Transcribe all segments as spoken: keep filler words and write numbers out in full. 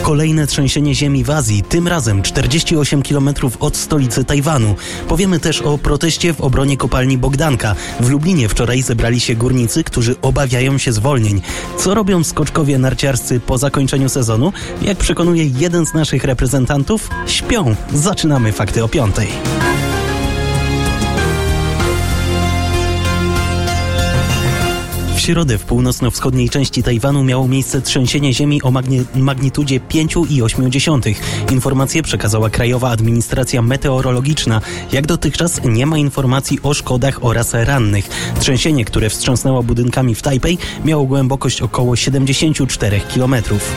kolejne trzęsienie ziemi w Azji, tym razem czterdzieści osiem kilometrów od stolicy Tajwanu. Powiemy też o proteście w obronie kopalni Bogdanka. W Lublinie wczoraj zebrali się górnicy, którzy obawiają się zwolnień. Co robią skoczkowie narciarscy po zakończeniu sezonu? Jak przekonuje jeden z naszych reprezentantów? Śpią. Zaczynamy Fakty o piątej. W środę w północno-wschodniej części Tajwanu miało miejsce trzęsienie ziemi o magni- magnitudzie pięć i osiem dziesiątych. Informację przekazała Krajowa Administracja Meteorologiczna. Jak dotychczas nie ma informacji o szkodach oraz rannych. Trzęsienie, które wstrząsnęło budynkami w Tajpej, miało głębokość około siedemdziesiąt cztery kilometrów.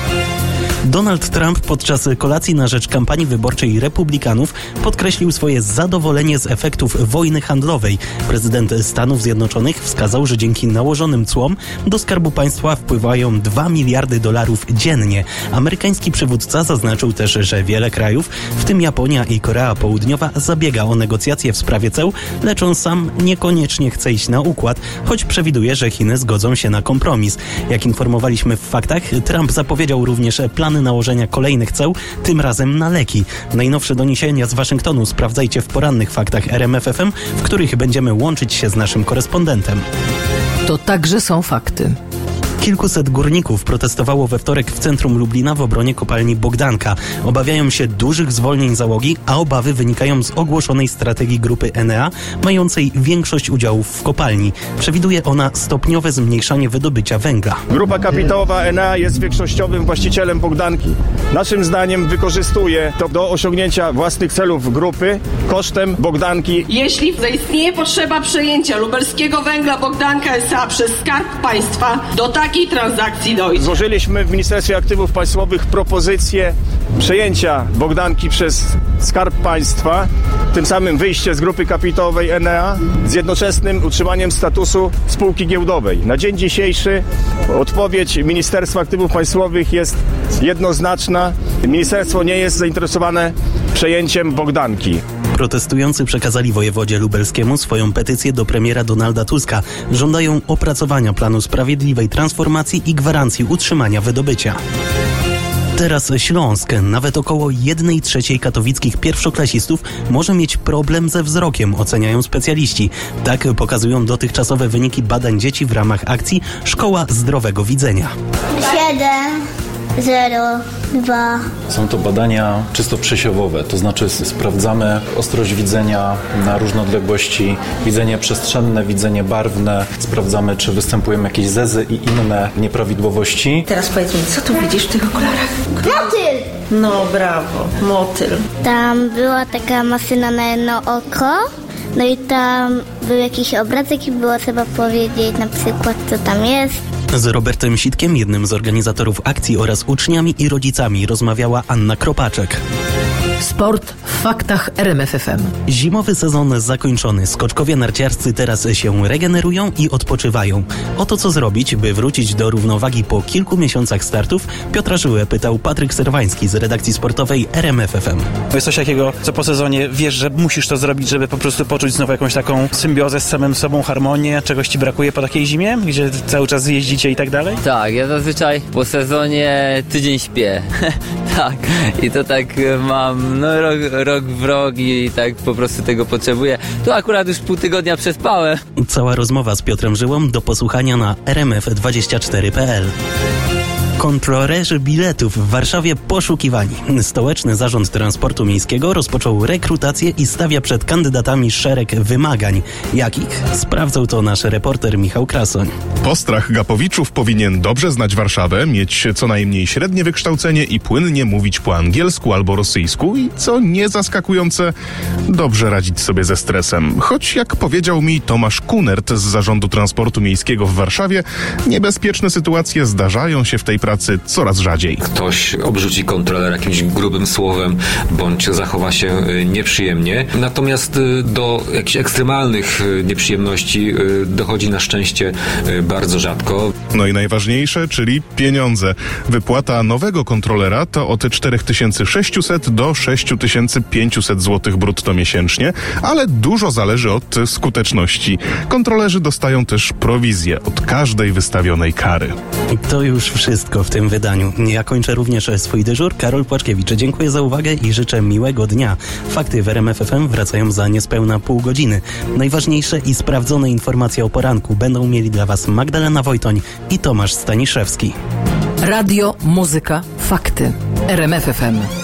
Donald Trump podczas kolacji na rzecz kampanii wyborczej Republikanów podkreślił swoje zadowolenie z efektów wojny handlowej. Prezydent Stanów Zjednoczonych wskazał, że dzięki nałożonym cłom do Skarbu Państwa wpływają dwa miliardy dolarów dziennie. Amerykański przywódca zaznaczył też, że wiele krajów, w tym Japonia i Korea Południowa, zabiega o negocjacje w sprawie ceł, lecz on sam niekoniecznie chce iść na układ, choć przewiduje, że Chiny zgodzą się na kompromis. Jak informowaliśmy w Faktach, Trump zapowiedział również plan nałożenia kolejnych ceł, tym razem na leki. Najnowsze doniesienia z Waszyngtonu sprawdzajcie w porannych Faktach R M F F M, w których będziemy łączyć się z naszym korespondentem. To także są fakty. Kilkuset górników protestowało we wtorek w centrum Lublina w obronie kopalni Bogdanka. Obawiają się dużych zwolnień załogi, a obawy wynikają z ogłoszonej strategii grupy Enea, mającej większość udziałów w kopalni. Przewiduje ona stopniowe zmniejszanie wydobycia węgla. Grupa kapitałowa Enea jest większościowym właścicielem Bogdanki. Naszym zdaniem wykorzystuje to do osiągnięcia własnych celów grupy kosztem Bogdanki. Jeśli zaistnieje potrzeba przejęcia lubelskiego węgla Bogdanka S A przez Skarb Państwa, do takiej transakcji dojdzie. Złożyliśmy w Ministerstwie Aktywów Państwowych propozycję przejęcia Bogdanki przez Skarb Państwa, tym samym wyjście z grupy kapitałowej Enea z jednoczesnym utrzymaniem statusu spółki giełdowej. Na dzień dzisiejszy odpowiedź Ministerstwa Aktywów Państwowych jest jednoznaczna. Ministerstwo nie jest zainteresowane przejęciem Bogdanki. Protestujący przekazali wojewodzie lubelskiemu swoją petycję do premiera Donalda Tuska. Żądają opracowania planu sprawiedliwej transformacji i gwarancji utrzymania wydobycia. Teraz Śląsk. Nawet około jednej trzeciej katowickich pierwszoklasistów może mieć problem ze wzrokiem, oceniają specjaliści. Tak pokazują dotychczasowe wyniki badań dzieci w ramach akcji Szkoła Zdrowego Widzenia. siedem, zero, dwa. Są to badania czysto przesiewowe, to znaczy sprawdzamy ostrość widzenia na różne odległości, widzenie przestrzenne, widzenie barwne, sprawdzamy, czy występują jakieś zezy i inne nieprawidłowości. Teraz powiedz mi, co tu widzisz w tych okularach? Motyl! No brawo, motyl. Tam była taka maszyna na jedno oko, no i tam był jakiś obrazek i było trzeba powiedzieć na przykład, co tam jest. Z Robertem Sitkiem, jednym z organizatorów akcji, oraz uczniami i rodzicami rozmawiała Anna Kropaczek. Sport w Faktach R M F F M. Zimowy sezon zakończony. Skoczkowie narciarscy teraz się regenerują i odpoczywają. O to, co zrobić, by wrócić do równowagi po kilku miesiącach startów, Piotra Żyłę pytał Patryk Serwański z redakcji sportowej R M F F M. To jest coś takiego, co po sezonie wiesz, że musisz to zrobić, żeby po prostu poczuć znowu jakąś taką symbiozę z samym sobą, harmonię. Czegoś ci brakuje po takiej zimie, gdzie cały czas jeździcie i tak dalej? Tak, ja zazwyczaj po sezonie tydzień śpię. Tak, i to tak mam no rok, rok w rok i tak po prostu tego potrzebuję. Tu akurat już pół tygodnia przespałem. Cała rozmowa z Piotrem Żyłą do posłuchania na r m f dwadzieścia cztery kropka p l. Kontrolerzy biletów w Warszawie poszukiwani. Stołeczny Zarząd Transportu Miejskiego rozpoczął rekrutację i stawia przed kandydatami szereg wymagań. Jakich? Sprawdzał to nasz reporter Michał Krasoń. Postrach Gapowiczów powinien dobrze znać Warszawę, mieć co najmniej średnie wykształcenie i płynnie mówić po angielsku albo rosyjsku i, co nie zaskakujące, dobrze radzić sobie ze stresem. Choć, jak powiedział mi Tomasz Kunert z Zarządu Transportu Miejskiego w Warszawie, niebezpieczne sytuacje zdarzają się w tej pracy coraz rzadziej. Ktoś obrzuci kontrolera jakimś grubym słowem, bądź zachowa się nieprzyjemnie. Natomiast do jakichś ekstremalnych nieprzyjemności dochodzi na szczęście bardzo rzadko. No i najważniejsze, czyli pieniądze. Wypłata nowego kontrolera to od cztery tysiące sześćset do sześć tysięcy pięćset złotych brutto miesięcznie, ale dużo zależy od skuteczności. Kontrolerzy dostają też prowizję od każdej wystawionej kary. I to już wszystko. wszystko w tym wydaniu. Ja kończę również swój dyżur. Karol Płaczkiewicz, dziękuję za uwagę i życzę miłego dnia. Fakty w R M F F M wracają za niespełna pół godziny. Najważniejsze i sprawdzone informacje o poranku będą mieli dla Was Magdalena Wojtoń i Tomasz Staniszewski. Radio, muzyka, fakty. R M F F M.